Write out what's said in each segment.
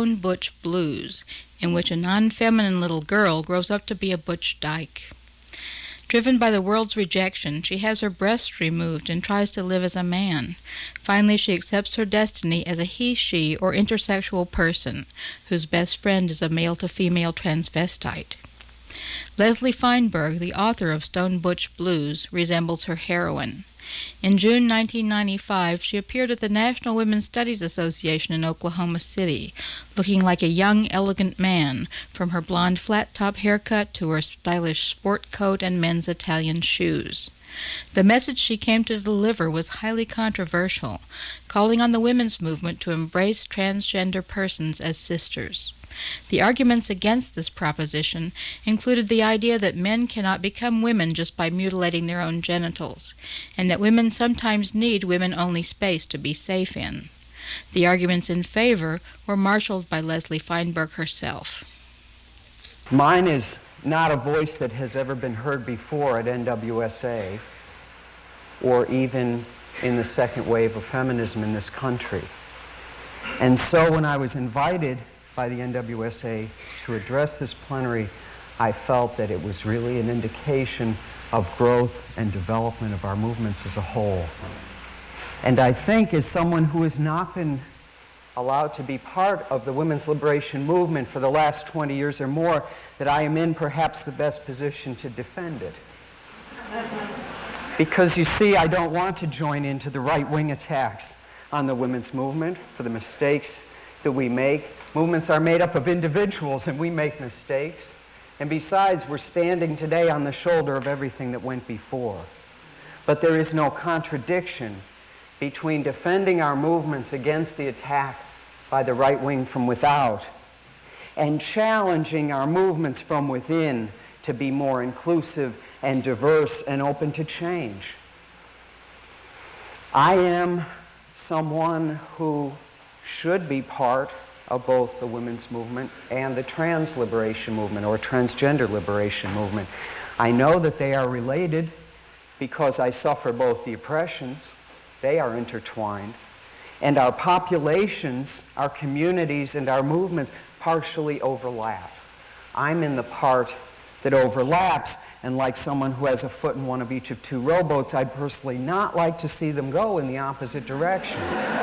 Stone Butch Blues, in which a non-feminine little girl grows up to be a butch dyke. Driven by the world's rejection, she has her breasts removed and tries to live as a man. Finally, she accepts her destiny as a he, she, or intersexual person, whose best friend is a male-to-female transvestite. Leslie Feinberg, the author of Stone Butch Blues, resembles her heroine. In June 1995, she appeared at the National Women's Studies Association in Oklahoma City, looking like a young, elegant man, from her blonde flat-top haircut to her stylish sport coat and men's Italian shoes. The message she came to deliver was highly controversial, calling on the women's movement to embrace transgender persons as sisters. The arguments against this proposition included the idea that men cannot become women just by mutilating their own genitals, and that women sometimes need women-only space to be safe in. The arguments in favor were marshaled by Leslie Feinberg herself. Mine is not a voice that has ever been heard before at NWSA, or even in the second wave of feminism in this country. And so when I was invited by the NWSA to address this plenary, I felt that it was really an indication of growth and development of our movements as a whole. And I think, as someone who has not been allowed to be part of the women's liberation movement for the last 20 years or more, that I am in perhaps the best position to defend it. Because you see, I don't want to join into the right-wing attacks on the women's movement for the mistakes that we make. Movements are made up of individuals, and we make mistakes. And besides, we're standing today on the shoulder of everything that went before. But there is no contradiction between defending our movements against the attack by the right wing from without and challenging our movements from within to be more inclusive and diverse and open to change. I am someone who should be part of both the women's movement and the trans liberation movement or transgender liberation movement. I know that they are related because I suffer both the oppressions. They are intertwined. And our populations, our communities, and our movements partially overlap. I'm in the part that overlaps, and like someone who has a foot in one of each of two rowboats, I'd personally not like to see them go in the opposite direction.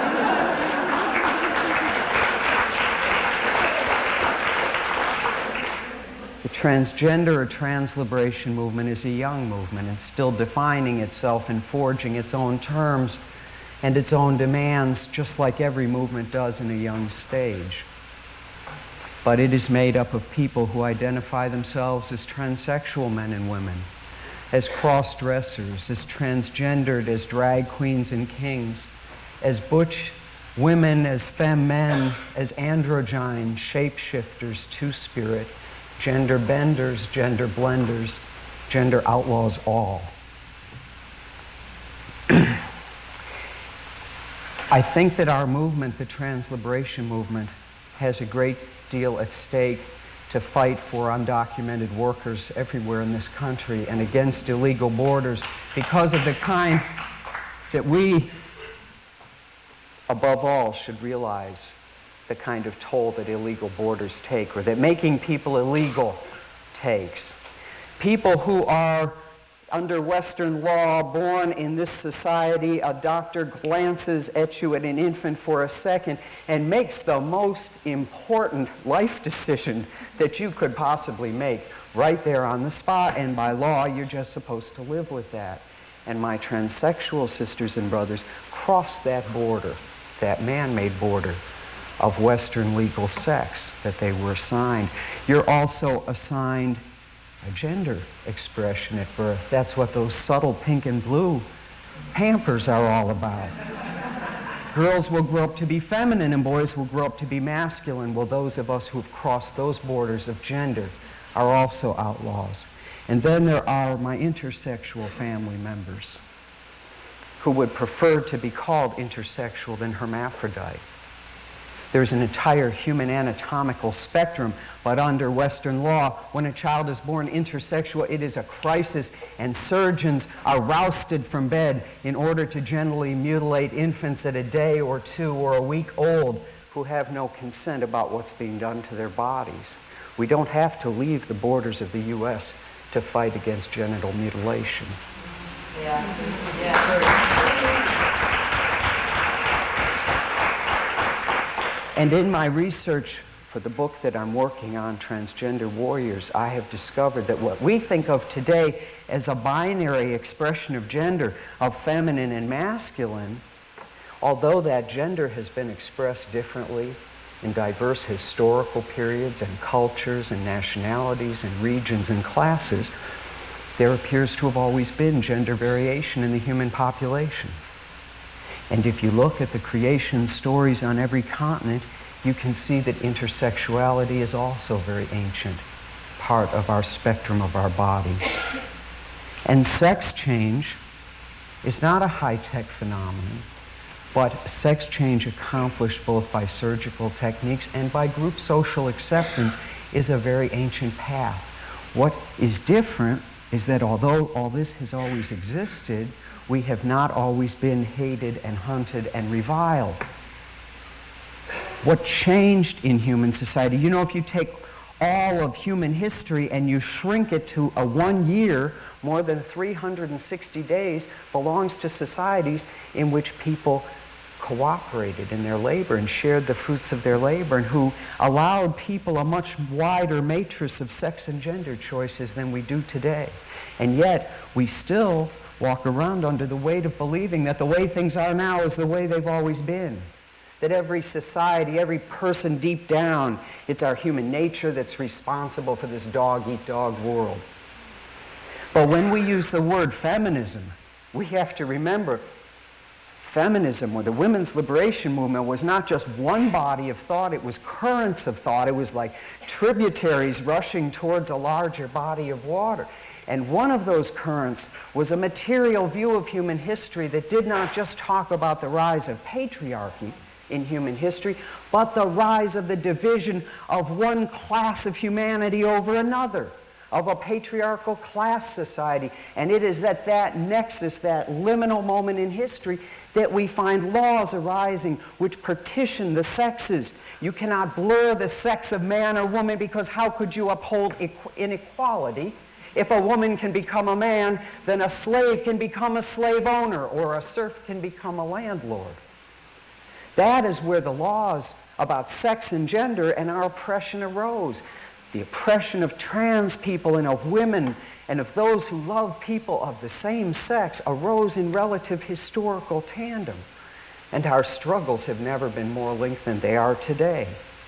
The transgender or trans liberation movement is a young movement. It's still defining itself and forging its own terms and its own demands, just like every movement does in a young stage. But it is made up of people who identify themselves as transsexual men and women, as cross-dressers, as transgendered, as drag queens and kings, as butch women, as femme men, as androgyne, shapeshifters, two-spirit, gender benders, gender blenders, gender outlaws, all. I think that our movement, the trans liberation movement, has a great deal at stake to fight for undocumented workers everywhere in this country and against illegal borders because of the kind that we, above all, should realize the kind of toll that illegal borders take, or that making people illegal takes. People who are under Western law, born in this society, a doctor glances at you at an infant for a second and makes the most important life decision that you could possibly make right there on the spot, and by law, you're just supposed to live with that. And my transsexual sisters and brothers cross that border, that man-made border of Western legal sex that they were assigned. You're also assigned a gender expression at birth. That's what those subtle pink and blue Pampers are all about. Girls will grow up to be feminine and boys will grow up to be masculine. Well, those of us who've crossed those borders of gender are also outlaws. And then there are my intersexual family members who would prefer to be called intersexual than hermaphrodite. There's an entire human anatomical spectrum, but under Western law, when a child is born intersexual, it is a crisis, and surgeons are rousted from bed in order to gently mutilate infants at a day or two or a week old who have no consent about what's being done to their bodies. We don't have to leave the borders of the U.S. to fight against genital mutilation. And in my research for the book that I'm working on, Transgender Warriors, I have discovered that what we think of today as a binary expression of gender, of feminine and masculine, although that gender has been expressed differently in diverse historical periods and cultures and nationalities and regions and classes, there appears to have always been gender variation in the human population. And if you look at the creation stories on every continent, you can see that intersexuality is also a very ancient part of our spectrum of our body. And sex change is not a high-tech phenomenon, but sex change accomplished both by surgical techniques and by group social acceptance is a very ancient path. What is different is that although all this has always existed, we have not always been hated and hunted and reviled. What changed in human society, you know, if you take all of human history and you shrink it to a 1 year, more than 360 days belongs to societies in which people cooperated in their labor and shared the fruits of their labor, and who allowed people a much wider matrix of sex and gender choices than we do today. And yet, we still walk around under the weight of believing that the way things are now is the way they've always been. That every society, every person deep down, it's our human nature that's responsible for this dog-eat-dog world. But when we use the word feminism, we have to remember feminism, or the women's liberation movement, was not just one body of thought, it was currents of thought. It was like tributaries rushing towards a larger body of water. And one of those currents was a material view of human history that did not just talk about the rise of patriarchy in human history, but the rise of the division of one class of humanity over another, of a patriarchal class society. And it is at that nexus, that liminal moment in history, that we find laws arising which partition the sexes. You cannot blur the sex of man or woman, because how could you uphold inequality? If a woman can become a man, then a slave can become a slave owner, or a serf can become a landlord. That is where the laws about sex and gender and our oppression arose. The oppression of trans people and of women and of those who love people of the same sex arose in relative historical tandem. And our struggles have never been more linked than they are today.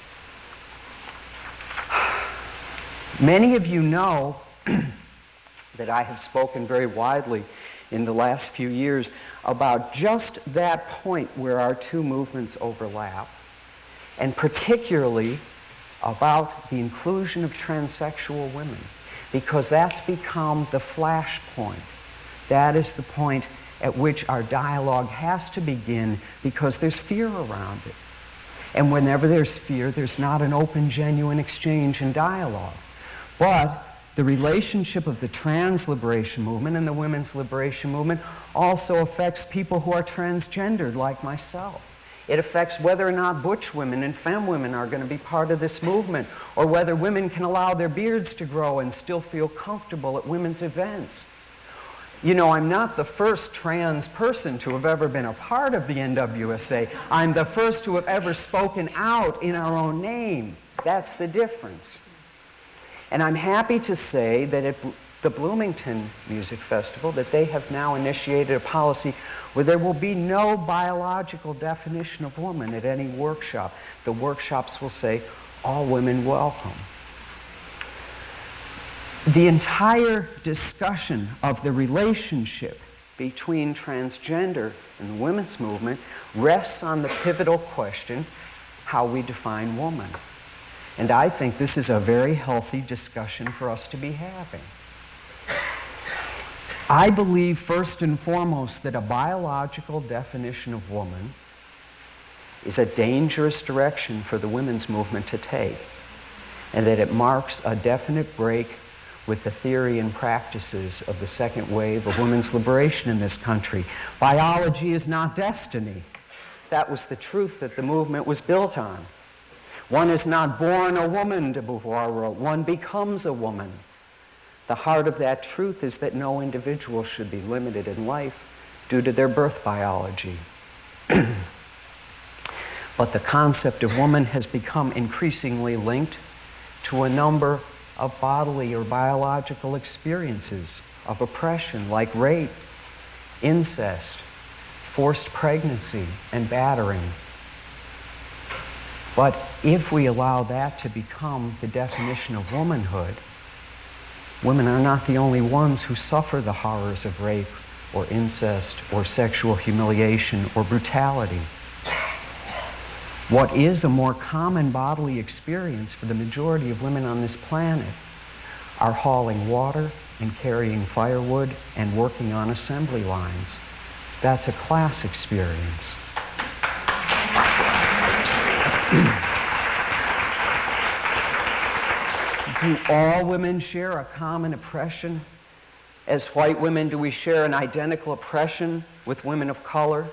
Many of you know that I have spoken very widely in the last few years about just that point where our two movements overlap, and particularly about the inclusion of transsexual women, because that's become the flashpoint. That is the point at which our dialogue has to begin, because there's fear around it. And whenever there's fear, there's not an open, genuine exchange and dialogue. But the relationship of the trans liberation movement and the women's liberation movement also affects people who are transgendered, like myself. It affects whether or not butch women and femme women are going to be part of this movement, or whether women can allow their beards to grow and still feel comfortable at women's events. You know, I'm not the first trans person to have ever been a part of the NWSA. I'm the first to have ever spoken out in our own name. That's the difference. And I'm happy to say that at the Bloomington Music Festival, that they have now initiated a policy where there will be no biological definition of woman at any workshop. The workshops will say, all women welcome. The entire discussion of the relationship between transgender and the women's movement rests on the pivotal question, how we define woman. And I think this is a very healthy discussion for us to be having. I believe first and foremost that a biological definition of woman is a dangerous direction for the women's movement to take, and that it marks a definite break with the theory and practices of the second wave of women's liberation in this country. Biology is not destiny. that was the truth that the movement was built on. One is not born a woman, de Beauvoir wrote. One becomes a woman. The heart of that truth is that no individual should be limited in life due to their birth biology. But the concept of woman has become increasingly linked to a number of bodily or biological experiences of oppression, like rape, incest, forced pregnancy, and battering. But if we allow that to become the definition of womanhood, women are not the only ones who suffer the horrors of rape or incest or sexual humiliation or brutality. What is a more common bodily experience for the majority of women on this planet are hauling water and carrying firewood and working on assembly lines. That's a class experience. Do all women share a common oppression? As white women, do we share an identical oppression with women of color?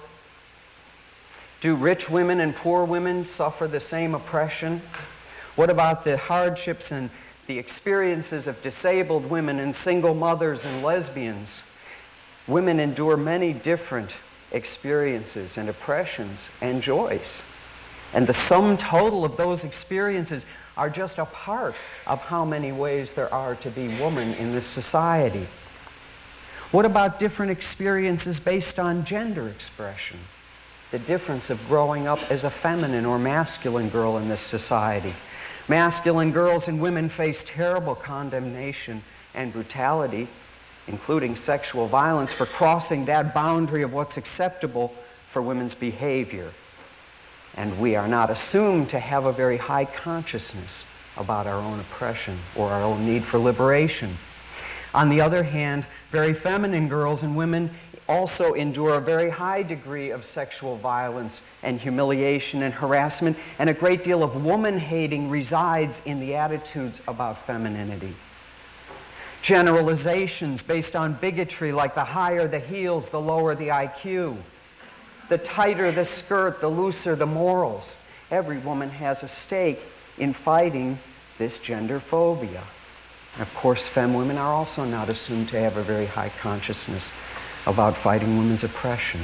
Do rich women and poor women suffer the same oppression? What about the hardships and the experiences of disabled women and single mothers and lesbians? Women endure many different experiences and oppressions and joys. And the sum total of those experiences are just a part of how many ways there are to be woman in this society. What about different experiences based on gender expression? The difference of growing up as a feminine or masculine girl in this society. Masculine girls and women face terrible condemnation and brutality, including sexual violence, for crossing that boundary of what's acceptable for women's behavior. And we are not assumed to have a very high consciousness about our own oppression or our own need for liberation. On the other hand, very feminine girls and women also endure a very high degree of sexual violence and humiliation and harassment, and a great deal of woman-hating resides in the attitudes about femininity. Generalizations based on bigotry, like the higher the heels, the lower the IQ. The tighter the skirt, the looser the morals. Every woman has a stake in fighting this gender phobia. Of course, femme women are also not assumed to have a very high consciousness about fighting women's oppression.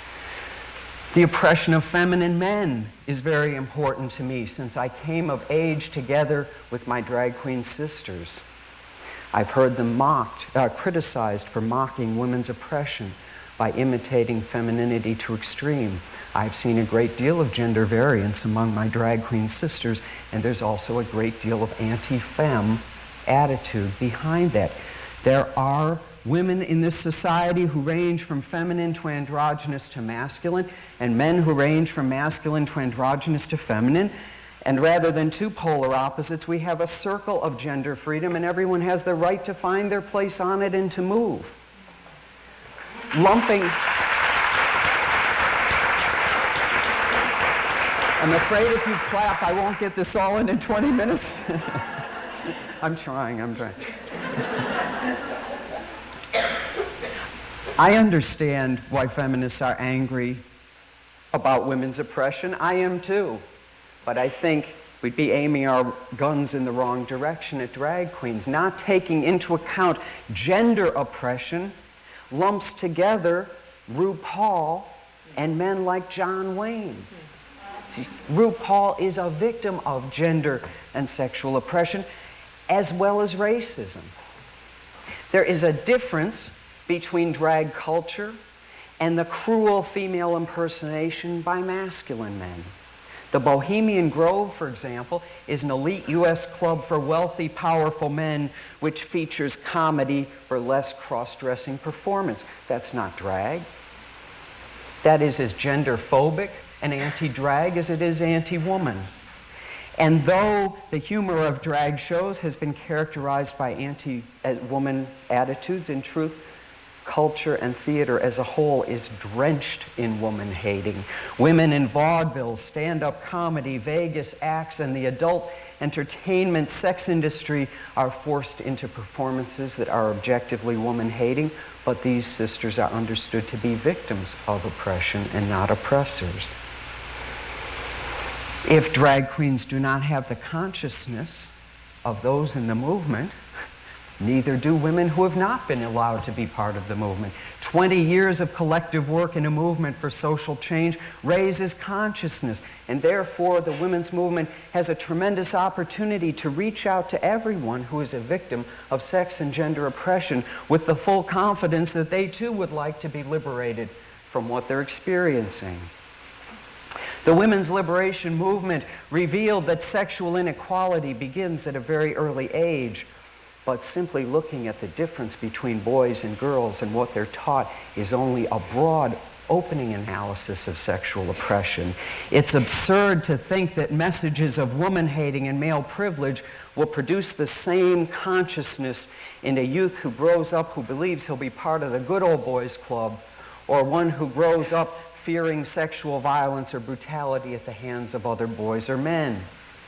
The oppression of feminine men is very important to me since I came of age together with my drag queen sisters. I've heard them criticized for mocking women's oppression by imitating femininity to extreme. I've seen a great deal of gender variance among my drag queen sisters, and there's also a great deal of anti-femme attitude behind that. There are women in this society who range from feminine to androgynous to masculine, and men who range from masculine to androgynous to feminine. And rather than two polar opposites, we have a circle of gender freedom, and everyone has the right to find their place on it and to move. Lumping... I'm afraid if you clap, I won't get this all in 20 minutes. I'm trying. I understand why feminists are angry about women's oppression. I am too. But I think we'd be aiming our guns in the wrong direction at drag queens. Not taking into account gender oppression lumps together RuPaul and men like John Wayne. See, RuPaul is a victim of gender and sexual oppression as well as racism. There is a difference between drag culture and the cruel female impersonation by masculine men. The Bohemian Grove, for example, is an elite U.S. club for wealthy, powerful men which features comedy, burlesque, cross-dressing performance. That's not drag. That is as gender-phobic and anti-drag as it is anti-woman. And though the humor of drag shows has been characterized by anti-woman attitudes, in truth, culture and theater as a whole is drenched in woman-hating. Women in vaudeville, stand-up comedy, Vegas acts, and the adult entertainment sex industry are forced into performances that are objectively woman-hating, but these sisters are understood to be victims of oppression and not oppressors. If drag queens do not have the consciousness of those in the movement, neither do women who have not been allowed to be part of the movement. 20 years of collective work in a movement for social change raises consciousness, and therefore the women's movement has a tremendous opportunity to reach out to everyone who is a victim of sex and gender oppression with the full confidence that they too would like to be liberated from what they're experiencing. The women's liberation movement revealed that sexual inequality begins at a very early age, but simply looking at the difference between boys and girls and what they're taught is only a broad opening analysis of sexual oppression. It's absurd to think that messages of woman-hating and male privilege will produce the same consciousness in a youth who grows up who believes he'll be part of the good old boys club, or one who grows up fearing sexual violence or brutality at the hands of other boys or men.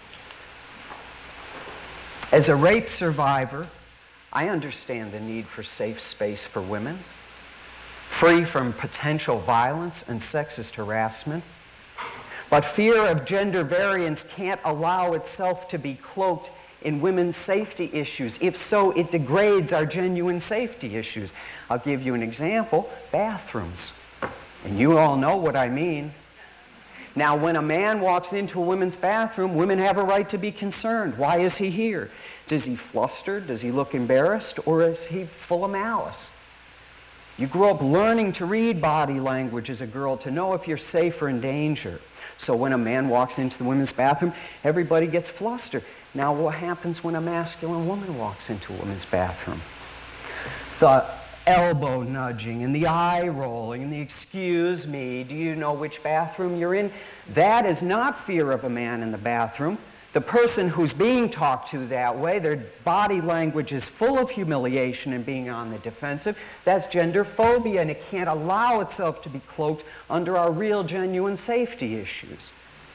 As a rape survivor, I understand the need for safe space for women, free from potential violence and sexist harassment. But fear of gender variance can't allow itself to be cloaked in women's safety issues. If so, it degrades our genuine safety issues. I'll give you an example: bathrooms. And you all know what I mean. Now, when a man walks into a women's bathroom, women have a right to be concerned. Why is he here? Is he flustered? Does he look embarrassed? Or is he full of malice? You grow up learning to read body language as a girl to know if you're safe or in danger. So when a man walks into the women's bathroom, everybody gets flustered. Now, what happens when a masculine woman walks into a women's bathroom? The elbow nudging and the eye rolling and the "excuse me, do you know which bathroom you're in?" That is not fear of a man in the bathroom. The person who's being talked to that way, their body language is full of humiliation and being on the defensive. That's gender phobia, and it can't allow itself to be cloaked under our real, genuine safety issues.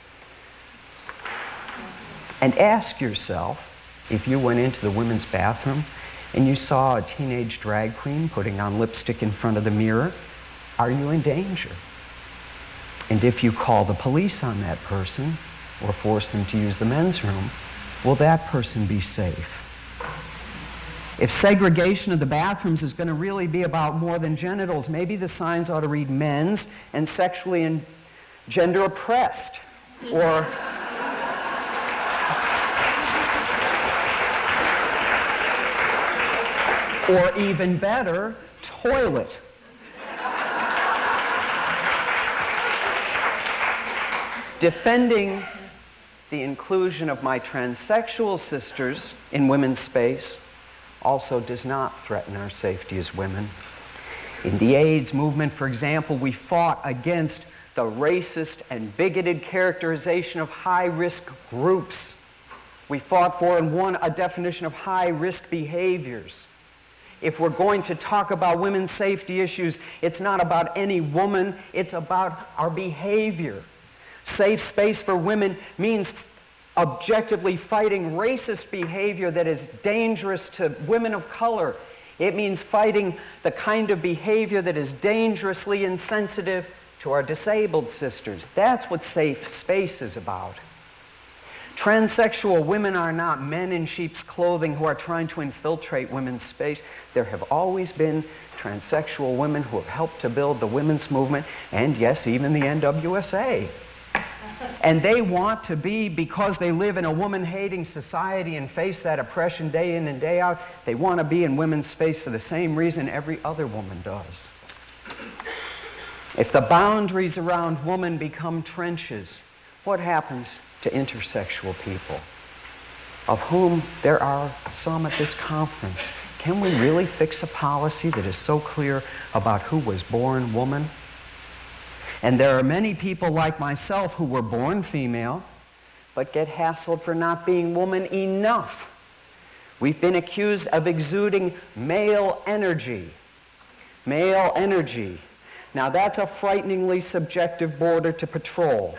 And ask yourself, if you went into the women's bathroom and you saw a teenage drag queen putting on lipstick in front of the mirror, are you in danger? And if you call the police on that person or force them to use the men's room, will that person be safe? If segregation of the bathrooms is going to really be about more than genitals, maybe the signs ought to read men's and sexually and gender oppressed, or even better, toilet. Defending the inclusion of my transsexual sisters in women's space also does not threaten our safety as women. In the AIDS movement, for example, we fought against the racist and bigoted characterization of high-risk groups. We fought for and won a definition of high-risk behaviors. If we're going to talk about women's safety issues, it's not about any woman, it's about our behavior. Safe space for women means objectively fighting racist behavior that is dangerous to women of color. It means fighting the kind of behavior that is dangerously insensitive to our disabled sisters. That's what safe space is about. Transsexual women are not men in sheep's clothing who are trying to infiltrate women's space. There have always been transsexual women who have helped to build the women's movement, and yes, even the NWSA. And they want to be, because they live in a woman-hating society and face that oppression day in and day out, they want to be in women's space for the same reason every other woman does. If the boundaries around woman become trenches, what happens to intersexual people, of whom there are some at this conference? Can we really fix a policy that is so clear about who was born woman? And there are many people like myself who were born female, but get hassled for not being woman enough. We've been accused of exuding male energy. Male energy. Now that's a frighteningly subjective border to patrol.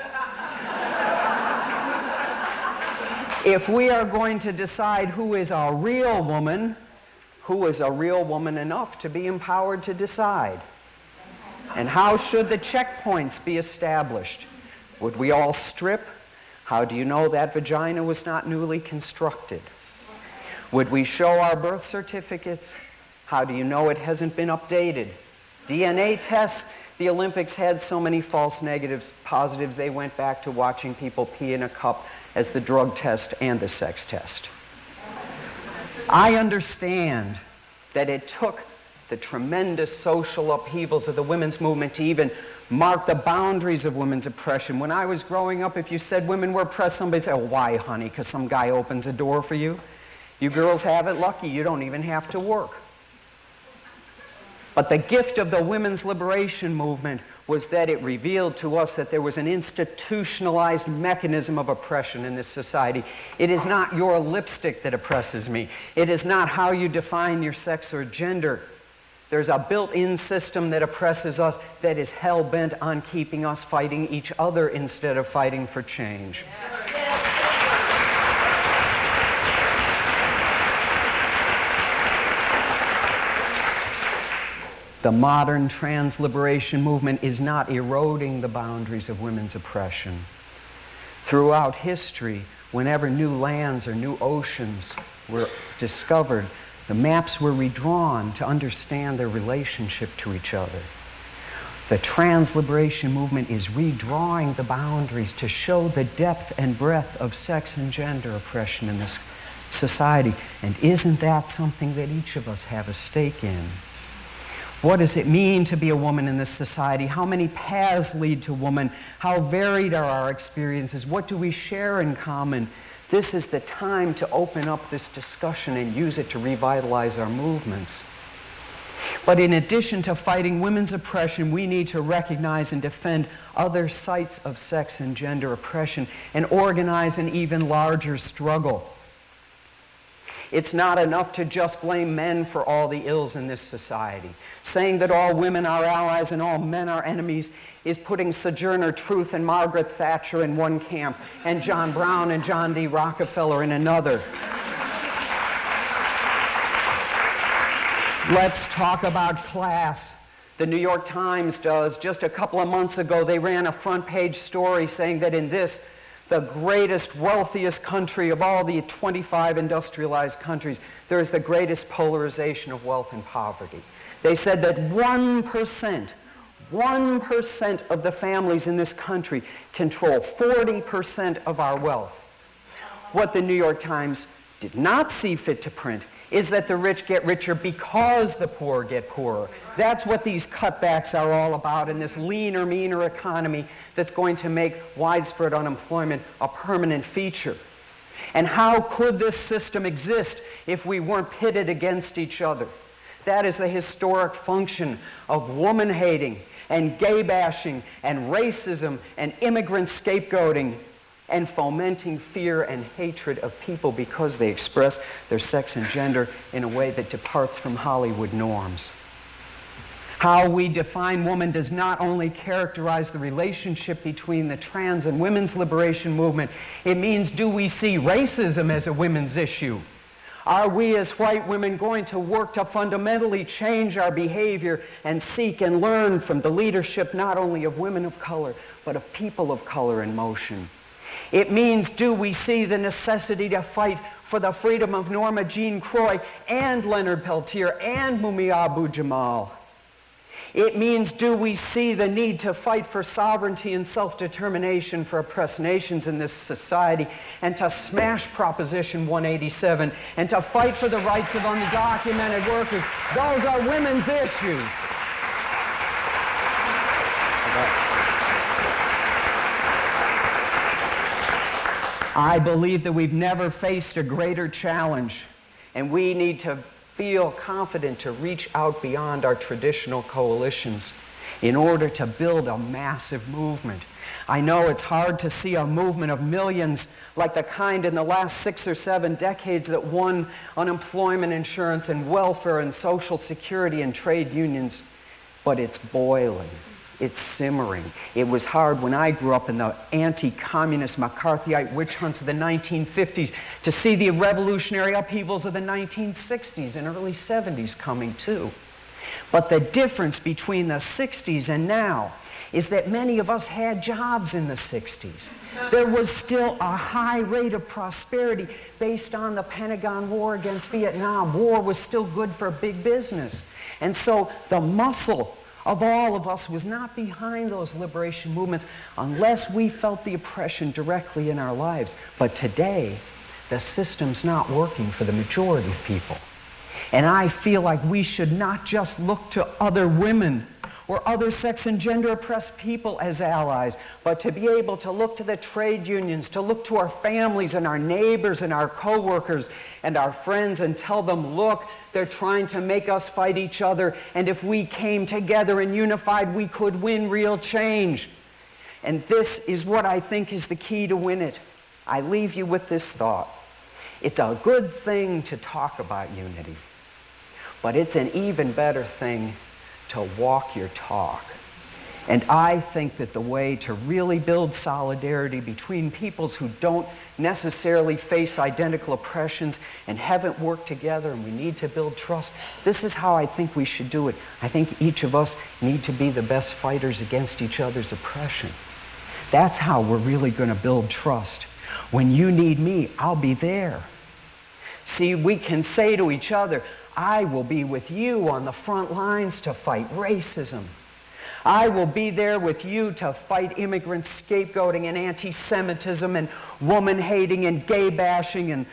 If we are going to decide who is a real woman, who is a real woman enough to be empowered to decide? And how should the checkpoints be established? Would we all strip? How do you know that vagina was not newly constructed? Would we show our birth certificates? How do you know it hasn't been updated? DNA tests, the Olympics had so many false negatives, positives, they went back to watching people pee in a cup as the drug test and the sex test. I understand that it took the tremendous social upheavals of the women's movement to even mark the boundaries of women's oppression. When I was growing up, if you said women were oppressed, somebody would say, oh, why, honey? Because some guy opens a door for you? You girls have it lucky. You don't even have to work. But the gift of the women's liberation movement was that it revealed to us that there was an institutionalized mechanism of oppression in this society. It is not your lipstick that oppresses me. It is not how you define your sex or gender. There's a built-in system that oppresses us that is hell-bent on keeping us fighting each other instead of fighting for change. The modern trans-liberation movement is not eroding the boundaries of women's oppression. Throughout history, whenever new lands or new oceans were discovered, the maps were redrawn to understand their relationship to each other. The trans-liberation movement is redrawing the boundaries to show the depth and breadth of sex and gender oppression in this society. And isn't that something that each of us have a stake in? What does it mean to be a woman in this society? How many paths lead to woman? How varied are our experiences? What do we share in common? This is the time to open up this discussion and use it to revitalize our movements. But in addition to fighting women's oppression, we need to recognize and defend other sites of sex and gender oppression and organize an even larger struggle. It's not enough to just blame men for all the ills in this society. Saying that all women are allies and all men are enemies is putting Sojourner Truth and Margaret Thatcher in one camp and John Brown and John D. Rockefeller in another. Let's talk about class. The New York Times does. Just a couple of months ago, they ran a front-page story saying that in this, the greatest, wealthiest country of all the 25 industrialized countries, there is the greatest polarization of wealth and poverty. They said that 1% of the families in this country control 40% of our wealth. What the New York Times did not see fit to print is that the rich get richer because the poor get poorer. That's what these cutbacks are all about in this leaner, meaner economy that's going to make widespread unemployment a permanent feature. And how could this system exist if we weren't pitted against each other? That is the historic function of woman-hating and gay-bashing and racism and immigrant scapegoating and fomenting fear and hatred of people because they express their sex and gender in a way that departs from Hollywood norms. How we define woman does not only characterize the relationship between the trans and women's liberation movement, it means, do we see racism as a women's issue? Are we as white women going to work to fundamentally change our behavior and seek and learn from the leadership not only of women of color, but of people of color in motion? It means, do we see the necessity to fight for the freedom of Norma Jean Croy and Leonard Peltier and Mumia Abu-Jamal? It means, do we see the need to fight for sovereignty and self-determination for oppressed nations in this society and to smash Proposition 187 and to fight for the rights of undocumented workers? Those are women's issues. I believe that we've never faced a greater challenge, and we need to feel confident to reach out beyond our traditional coalitions in order to build a massive movement. I know it's hard to see a movement of millions like the kind in the last 6 or 7 decades that won unemployment insurance and welfare and Social Security and trade unions, but it's boiling. It's simmering. It was hard when I grew up in the anti-communist McCarthyite witch hunts of the 1950s to see the revolutionary upheavals of the 1960s and early 70s coming too. But the difference between the 60s and now is that many of us had jobs in the 60s. There was still a high rate of prosperity based on the Pentagon War against Vietnam. War was still good for big business. And so the muscle of all of us was not behind those liberation movements unless we felt the oppression directly in our lives. But today, the system's not working for the majority of people. And I feel like we should not just look to other women or other sex and gender oppressed people as allies, but to be able to look to the trade unions, to look to our families and our neighbors and our coworkers and our friends and tell them, look, they're trying to make us fight each other, and if we came together and unified, we could win real change. And this is what I think is the key to win it. I leave you with this thought. It's a good thing to talk about unity, but it's an even better thing to walk your talk. And I think that the way to really build solidarity between peoples who don't necessarily face identical oppressions and haven't worked together, and we need to build trust, this is how I think we should do it. I think each of us need to be the best fighters against each other's oppression. That's how we're really going to build trust. When you need me, I'll be there. See, we can say to each other, I will be with you on the front lines to fight racism. I will be there with you to fight immigrant scapegoating and anti-Semitism and woman-hating and gay-bashing. And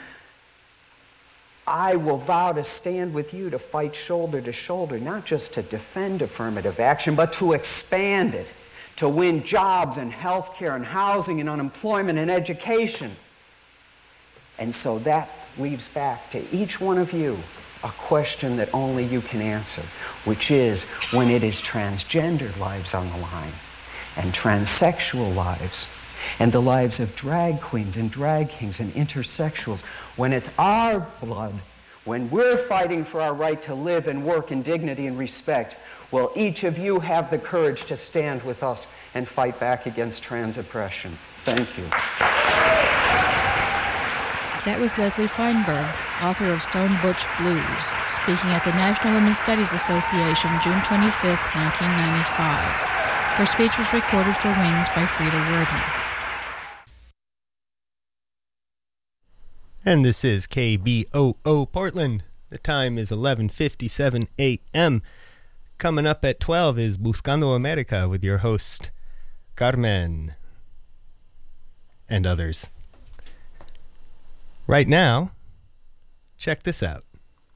I will vow to stand with you to fight shoulder to shoulder, not just to defend affirmative action, but to expand it, to win jobs and health care and housing and unemployment and education. And so that leaves back to each one of you a question that only you can answer, which is, when it is transgender lives on the line, and transsexual lives, and the lives of drag queens and drag kings and intersexuals, when it's our blood, when we're fighting for our right to live and work in dignity and respect, will each of you have the courage to stand with us and fight back against trans oppression? Thank you. That was Leslie Feinberg, author of Stone Butch Blues, speaking at the National Women's Studies Association June 25, 1995. Her speech was recorded for Wings by Frida Worden. And this is KBOO Portland. The time is 11:57 a.m. Coming up at 12 is Buscando America with your host, Carmen, and others. Right now, check this out.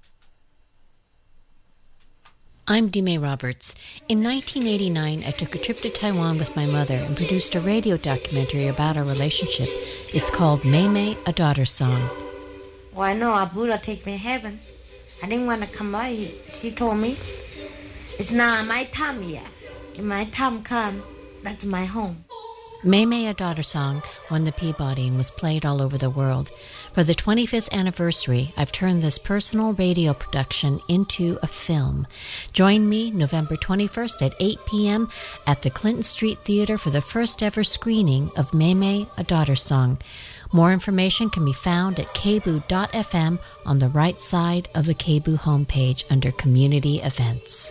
I'm Dime Roberts. In 1989, I took a trip to Taiwan with my mother and produced a radio documentary about our relationship. It's called Maymay, A Daughter's Song. Well, I know our Buddha take me to heaven. I didn't want to come by. She told me, it's not my time yet. If my time comes, that's my home. Maymay, A Daughter's Song won the Peabody and was played all over the world. For the 25th anniversary, I've turned this personal radio production into a film. Join me November 21st at 8 p.m. at the Clinton Street Theater for the first ever screening of Maymay, A Daughter's Song. More information can be found at kboo.fm on the right side of the KBOO homepage under Community Events.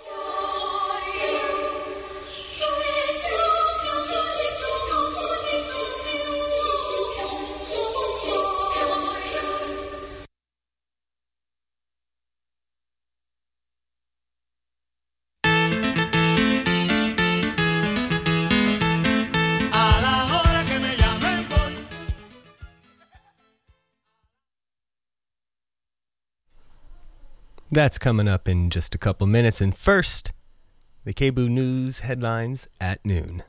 That's coming up in just a couple minutes. And first, the KBOO News headlines at noon.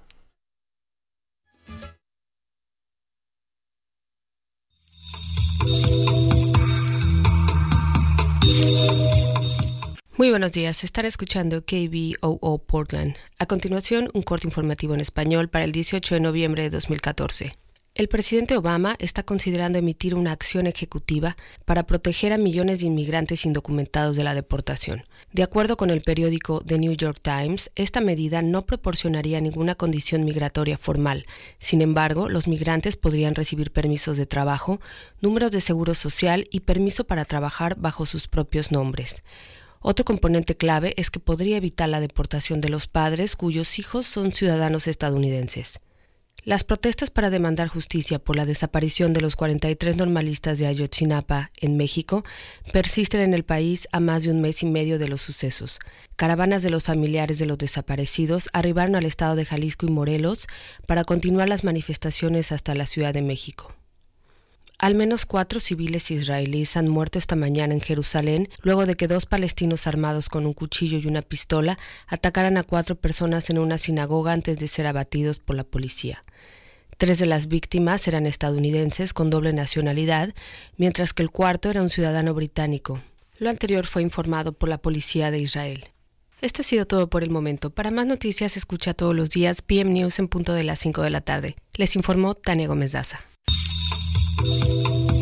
Muy buenos días, están escuchando KBOO Portland. A continuación, un corte informativo en español para el 18 de noviembre de 2014. El presidente Obama está considerando emitir una acción ejecutiva para proteger a millones de inmigrantes indocumentados de la deportación. De acuerdo con el periódico The New York Times, esta medida no proporcionaría ninguna condición migratoria formal. Sin embargo, los migrantes podrían recibir permisos de trabajo, números de seguro social y permiso para trabajar bajo sus propios nombres. Otro componente clave es que podría evitar la deportación de los padres cuyos hijos son ciudadanos estadounidenses. Las protestas para demandar justicia por la desaparición de los 43 normalistas de Ayotzinapa, en México, persisten en el país a más de un mes y medio de los sucesos. Caravanas de los familiares de los desaparecidos arribaron al estado de Jalisco y Morelos para continuar las manifestaciones hasta la Ciudad de México. Al menos 4 civiles israelíes han muerto esta mañana en Jerusalén luego de que 2 palestinos armados con un cuchillo y una pistola atacaran a 4 personas en una sinagoga antes de ser abatidos por la policía. 3 de las víctimas eran estadounidenses con doble nacionalidad, mientras que el cuarto era un ciudadano británico. Lo anterior fue informado por la policía de Israel. Esto ha sido todo por el momento. Para más noticias, escucha todos los días PM News en punto de las 5 de la tarde. Les informó Tania Gómez Daza.